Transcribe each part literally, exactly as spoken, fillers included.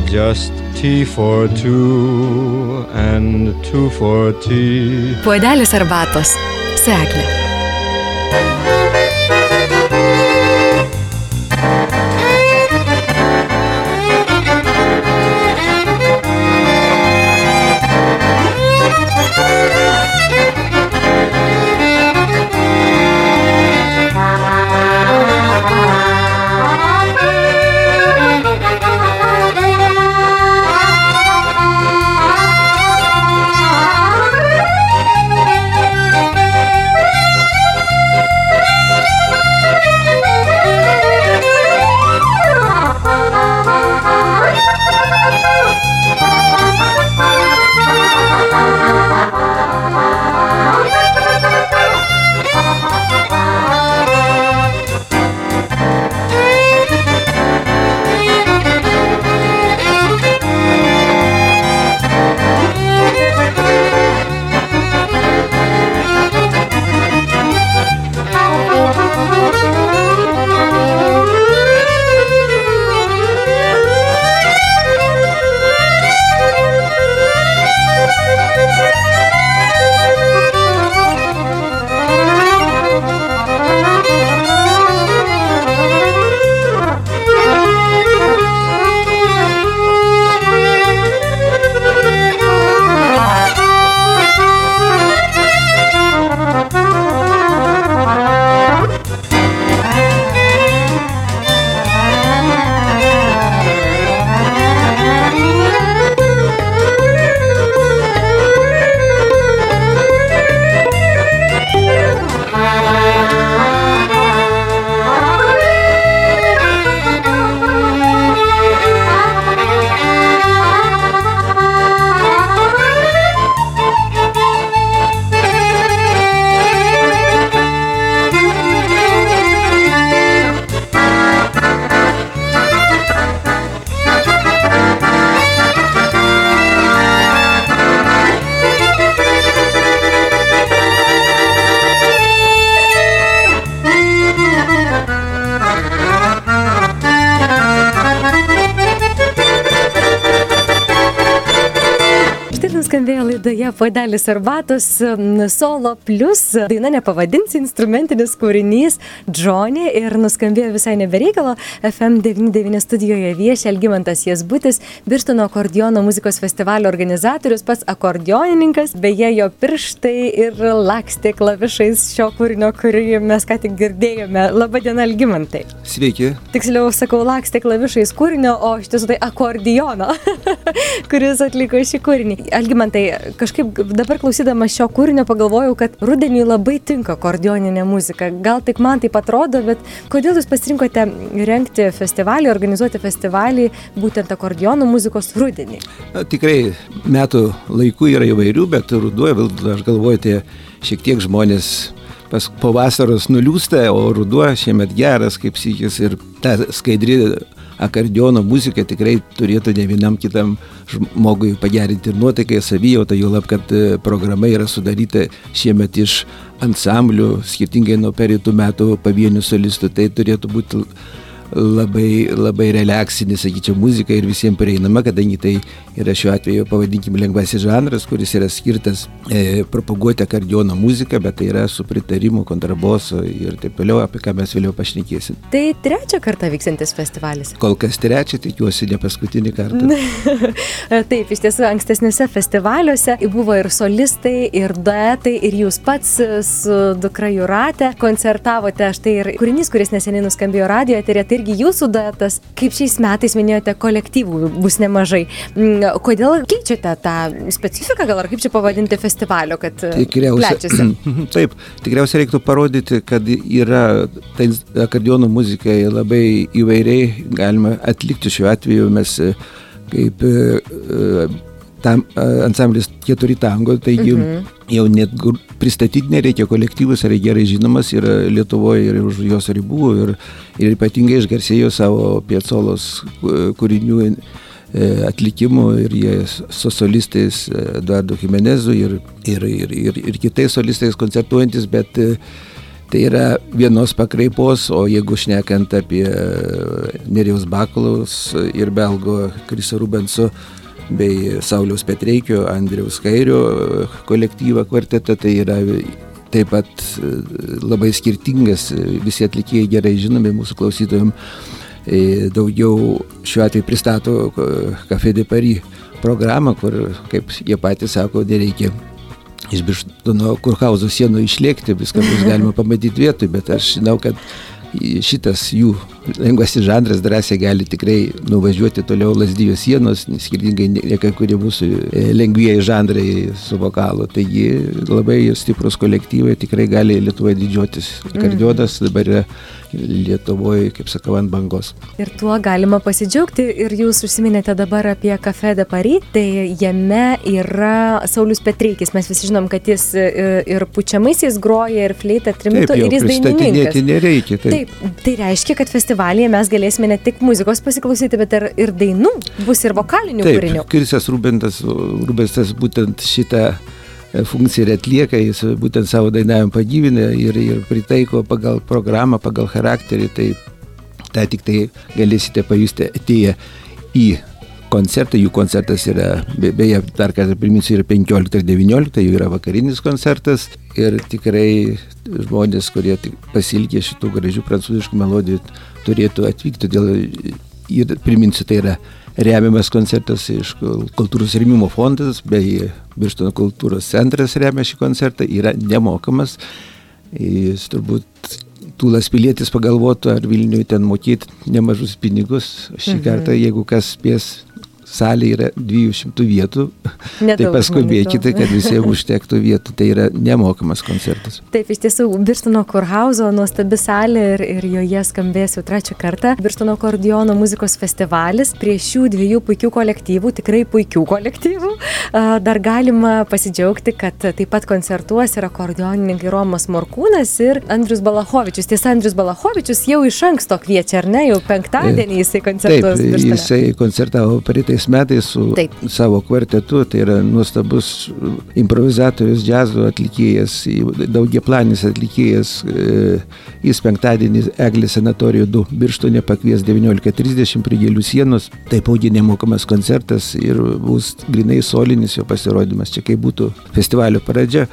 just tea for two and two for tea. Puodelis arbatos. Seklė. Skambėjo laidoje Puodelis arbatos solo plus daina nepavadinsi, instrumentinis kūrinys Džonė ir nuskambėjo visai nebereikalo. F M devyni devyni studijoje vieši Algimantas Jasbutis, Birštono akordeono muzikos festivalio organizatorius, pats akordeonininkas, beje jo pirštai ir lakstė klavišais šio kūrinio, kurį mes ką tik girdėjome. Labadiena, Algimantai. Sveiki. Tiksliau sakau, lakstė klavišais kūrinio, o iš tiesų tai akordeono, kuris atliko šį kūrinį. Algimantai, kažkaip dabar klausydama šio kūrinio pagalvojau, kad rudeniui labai tinka akordeoninė muzika. Gal tik man taip atrodo, bet kodėl jūs pasirinkote rengti festivalį, organizuoti festivalį būtent akordeono muzikos rudenį? Na, tikrai metų laikų yra įvairių, bet ruduo, aš galvoju, tai šiek tiek žmonės pas, po vasaros nuliūsta, o ruduo šiemet geras, kaip sykis, ir ta skaidri akordeono muzika tikrai turėtų ne vienam kitam žmogui pagerinti ir nuotaiką, savijautą, juolab, kad programa yra sudaryta šiemet iš ansamblių, skirtingai nuo pereitų metų pavienių solistų, tai turėtų būti labai, labai relaksinė, sakyčiau, muzika ir visiems prieinama, kadangi tai yra šiuo atveju, pavadinkim, lengvasis žanras, kuris yra skirtas e, propaguoti akordeono muziką, bet tai yra su pritarimu, kontraboso ir taip toliau, apie ką mes vėliau pašnekėsim. Tai trečią kartą vyksantis festivalis? Kol kas trečią, tikiuosi, ne paskutinį kartą. Taip, iš tiesų, ankstesniuose festivaliuose buvo ir solistai, ir duetai, ir jūs pats su dukra Jūrate koncertavote. Štai ir kūrinys, kuris neseniai nuskambėjo radijo eteryje, tai irgi jūsų duetas. Kaip šiais metais minėjote, kolektyvų bus nemažai. Kodėl keičiate tą specifiką, gal ar kaip čia pavadinti festivalio, kad plečiasi? Taip, tikriausiai reiktų parodyti, kad yra tai akordeono muzika labai įvairiai galima atlikti. Šiuo atveju mes kaip tam, ansamblis keturi tango, taigi mm-hmm. jau net pristatyti nereikia, kolektyvus yra gerai žinomas ir Lietuvoje ir už jos ribų ir, ir ypatingai išgarsėjo savo Piacolos kūrinių atlikimų ir jie su solistais Eduardo Jimenezu ir, ir, ir, ir, ir kitais solistais koncertuojantis, bet Tai yra vienos pakraipos, o jeigu šnekant apie Nerijaus Bakulaus ir belgo Kriso Rubenso bei Sauliaus Petreikio, Andriaus Kairio kolektyvą kvartetą, tai yra taip pat labai skirtingas, visi atlikėjai gerai žinomi mūsų klausytojams, daugiau šiuo atveju pristato Café de Paris programą, kur, kaip jie patys sako, nereikia iš Birštono kurhauzo sienų išlėkti, viską bus galima pamatyti vietoj, bet aš žinau, kad šitas jų lengvasis žanras drąsiai gali tikrai nuvažiuoti toliau Lazdijos sienos, skirtingai ne kai kurie mūsų lengvieji žanrai su vokalu. Taigi labai stiprus kolektyvai tikrai gali Lietuvoje didžiuotis. Akordionas dabar yra Lietuvoje, kaip sakau, ant bangos. Ir tuo galima pasidžiaugti. Ir jūs užsiminėte dabar apie Café de Paris, tai jame yra Saulius Petreikis. Mes visi žinom, kad jis ir pučiamaisiais groja, ir fleitą, trimitu, ir jis dainininkas. Taip, nereikia. Taip. Taip, tai reiškia, kad festivalyje mes galėsime ne tik muzikos pasiklausyti, bet ir, ir dainų, bus ir vokalinių taip, kūrinių. Taip, Krisas Rubensas, Rubensas būtent šitą funkciją ir atlieka, jis būtent savo dainavimą pagyvina ir, ir pritaiko pagal programą, pagal charakterį, tai tą tik tai galėsite pajusti atėję į koncertą. Jų koncertas yra, be, beje, dar kartą priminsiu, yra penkioliktą ir devynioliktą, jų yra vakarinis koncertas ir tikrai žmonės, kurie pasilgė šitų gražių prancūziškų melodijų, turėtų atvykti. Todėl ir priminsiu, tai yra remiamas koncertas iš Kultūros rėmimo fondas, bei Birštono kultūros centras remia šį koncertą, yra nemokamas. Jis turbūt Tūlas pilietis pagalvotų, ar Vilniuje ten mokėti nemažus pinigus. Šį mhm. kartą, jeigu kas spės, salė yra dviejų šimtų vietų, nedaug, tai paskubėkite, kad visiems užtektų vietų. Tai yra nemokamas koncertas. Taip, iš tiesų, Birštono kurhauzo nuostabi salė ir, ir joje skambės jau trečią kartą Birštono akordeono muzikos festivalis. Prie šių dviejų puikių kolektyvų, tikrai puikių kolektyvų, dar galima pasidžiaugti, kad taip pat koncertuos ir akordeonininkai Romas Morkūnas ir Andrius Balachovičius. Tiesa, Andrius Balachovičius jau iš anksto kviečia, ar ne? Jau penktadienį jisai koncertuos Birštone. Taip, jisai koncertavo praeitais metais su Taip. savo kvartetu, tai yra nuostabus improvizatorius, džiazo atlikėjas, daugiaplanis atlikėjas. Jis penktadienį Eglės sanatorijoje du Birštone pakvies devyniolika trisdešimt prie Gėlių sienos. Taipogi nemokamas koncertas ir bus grinai solinis jo pasirodymas. Čia kaip būtų festivalio pradžia.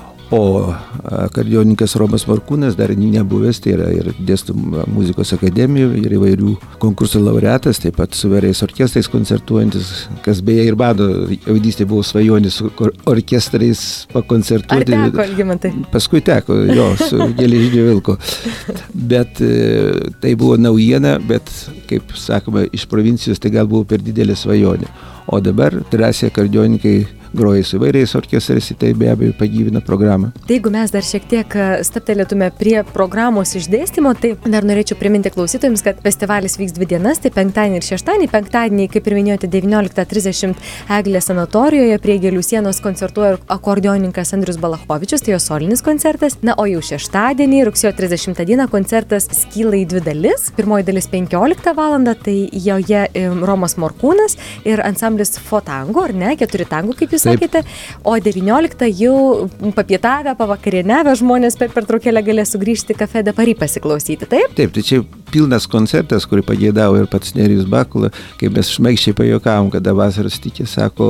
O akordeonininkas Romas Morkūnas dar nebuvęs, tai yra ir dėsto muzikos akademijų, ir įvairių konkursų laureatas, taip pat su įvairiais orkestrais koncertuojantis, kas beje ir bado, jaunystėje buvo svajonis su orkestrais pakoncertuoti. Ar teko, Algimantai? Paskui teko, jo, su Geležinio vilko. Bet tai buvo naujiena, bet, kaip sakoma, iš provincijos tai gal buvo per didelė svajonė. O dabar drąsiai akordeonininkai groja su įvairiais orkestrais, tai be abejo pagyvina programą. Tai jeigu mes dar šiek tiek stabtelėtume prie programos išdėstymo, tai dar norėčiau priminti klausytojams, kad festivalis vyks dvi dienas, tai penktadienį ir šeštadienį. Penktadienį, kaip ir minėjote, devynioliktą trisdešimt Eglės sanatorijoje prie Gėlių sienos koncertuoja akordeonininkas Andrius Balachovičius, tai jo solinis koncertas. Na, o jau šeštadienį, rugsėjo trisdešimtą dieną, koncertas skyla į dvi dalis. Pirmoji dalis penkioliktą valandą, tai joje Romas Morkūnas ir ansamblis Fotango, ar ne, keturi tango, kaip jūs sakėte, o devynioliktą jau papietavę, pavakarieniavę žmonės per pertraukėlę galės sugrįžti Café de Paris pasiklausyti, taip? Taip, tai čia pilnas koncertas, kurį pageidavo ir pats Nerijus Bakula, kai mes šmaikščiai pajuokavom, kada vasaros tikė, sako,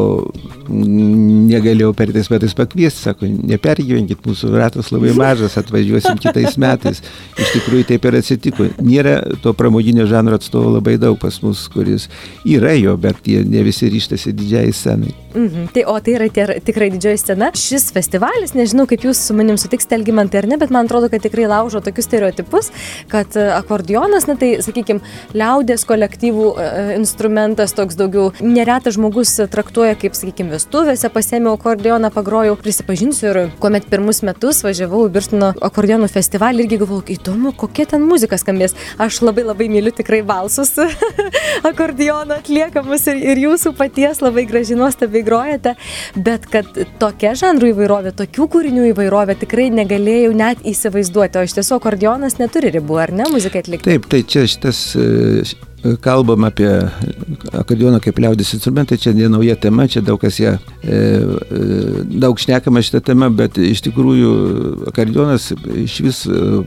negalėjau per tais metais pakviesti, sako, nepergyvenkit, mūsų ratas labai mažas, atvažiuosim kitais metais. Iš tikrųjų taip ir atsitiko. Nėra to pramoginio žanro atstovo labai daug pas mus, kuris yra jo, bet jie ne visi ryštasi didžiai scenai. Mhm. Tai, o tai yra tie, tikrai didžioji scena. Šis festivalis, nežinau, kaip jūs su manim sutiksite, Algimantai, ar ne, bet man atrodo, kad tikrai laužo tokius stereotipus, kad akordeonas, na tai, sakykime, liaudės kolektyvų e, instrumentas toks daugiau. Neretas žmogus traktuoja, kaip, sakykime, vestuvėse pasėmiau akordeoną, pagrojau. Prisipažinsiu, ir kuomet pirmus metus važiavau į Birštono akordeonų festivalį, irgi galvojau, įdomu, kokia ten muzika skambės. Aš labai labai myliu tikrai balsus akordeono atliekamus ir, ir jūsų paties labai gražiai nuostabiai grojate, bet kad tokia žanrų įvairovė, tokių kūrinių įvairovė tikrai negalėjau net įsivaizduoti, o iš tiesų akordeonas neturi ribų, ar ne, muzikai atlikti? Taip, tai čia šitas kalbam apie akordeoną kaip liaudis instrumentą, čia ne nauja tema, čia daug kas ją, e, e, daug šnekama šitą temą, bet iš tikrųjų akordeonas iš vis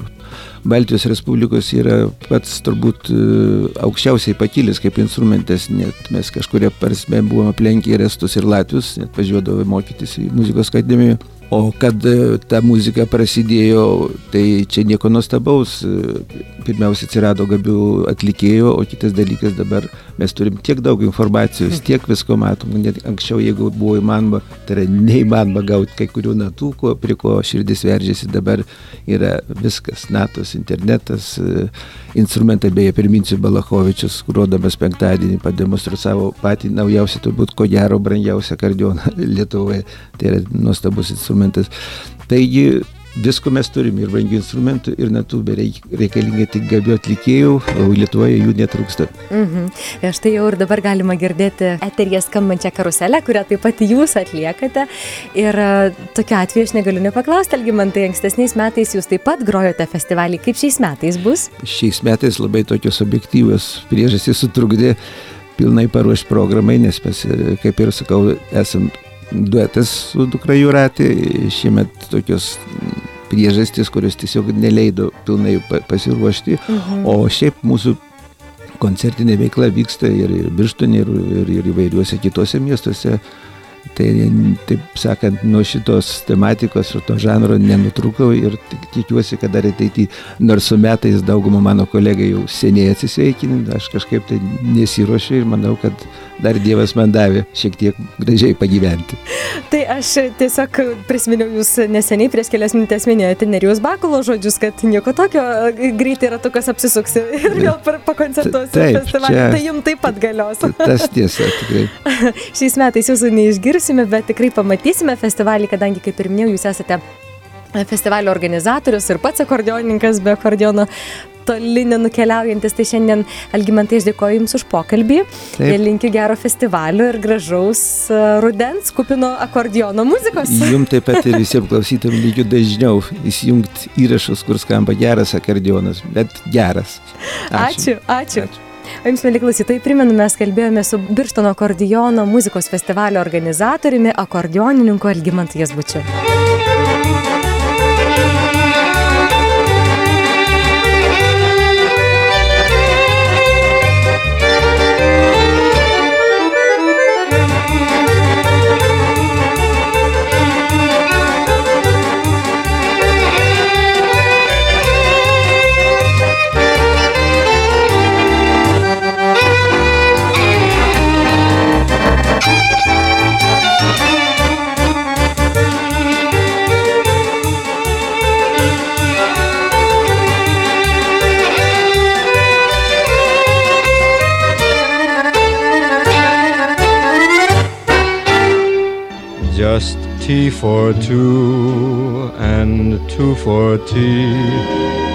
Baltijos Respublikos yra pats turbūt aukščiausiai pakilęs kaip instrumentas, net mes kažkuria prasme buvome aplenkę ir estus ir latvius, net važiuodavo mokytis į muzikos akademiją. O kad ta muzika prasidėjo, tai čia nieko nuostabaus. Pirmiausia atsirado gabių atlikėjų, o kitas dalykas dabar mes turim tiek daug informacijos, tiek visko matom. Net anksčiau, jeigu buvo įmanoma, tai yra neįmanoma gauti kai kurių natų, ko, prie ko širdis veržiasi, dabar yra viskas. Natos, internetas, instrumentai, beje, priminsiu, Balachovičius, rodamas penktadienį, pademonstruoti savo patį naujausią, turbūt ko gero brangiausią akordeoną Lietuvoje. Tai yra nuostabus instrumentas. Taigi visko mes turime, ir brangių instrumentų, ir natų, bereik reikalinga tik gabių atlikėjų, o Lietuvoje jų netrūksta. Mhm. Ir štai jau ir dabar galima girdėti eteryje skambančią karuselę, kurią taip pat jūs atliekate. Ir tokiu atveju aš negaliu nepaklausti, Algimantai, ankstesniais metais jūs taip pat grojote festivalį. Kaip šiais metais bus? Šiais metais labai tokios objektyvios priežastys sutrukdė pilnai paruošti programai, nes mes, kaip ir sakau, esam duetas su dukra Jūratė, šiemet tokios priežastys, kurios tiesiog neleido pilnai pasiruošti, mhm. o šiaip mūsų koncertinė veikla vyksta ir, ir Birštone, ir, ir, ir įvairiuose kitose miestuose. Tai, taip sakant, nuo šitos tematikos ir to žanro nenutrūkau ir tikiuosi, kad dar ateityje, nors su metais daugumą mano kolegai jau seniai atsisveikinę, aš kažkaip tai nesiruošiu ir manau, kad dar Dievas man davė šiek tiek gražiai pagyventi. Tai aš tiesiog prisiminiau, jūs neseniai prieš kelias minutės minėjote Nerijaus Bakulo žodžius, kad nieko tokio, greitai ratukas apsisuksi ir vėl pakoncertuosi festivalį, tai jums taip pat galios. Tas tiesa, tikrai. Šiais metais jūsų neišgirsime, bet tikrai pamatysime festivalį, kadangi, kaip ir minėjau, jūs esate festivalio organizatorius ir pats akordeonininkas be akordeono toli nenukeliaujantis. Tai šiandien, Algimantai, aš dėkoju Jums už pokalbį. Taip. Ir linkiu gero festivalio ir gražaus rudens kupino akordeono muzikos. Jums taip pat ir visiems klausytojams linkiu dažniau įsijungti įrašus, kur skamba geras akordeonas, bet geras. Ačiū. Ačiū. ačiū. ačiū. O Jums, mieli klausytojai, primenu, mes kalbėjome su Birštono akordeono muzikos festivalio organizatoriumi, akordeonininku Algimantu Jasbučiu. Just tea for two and two for tea.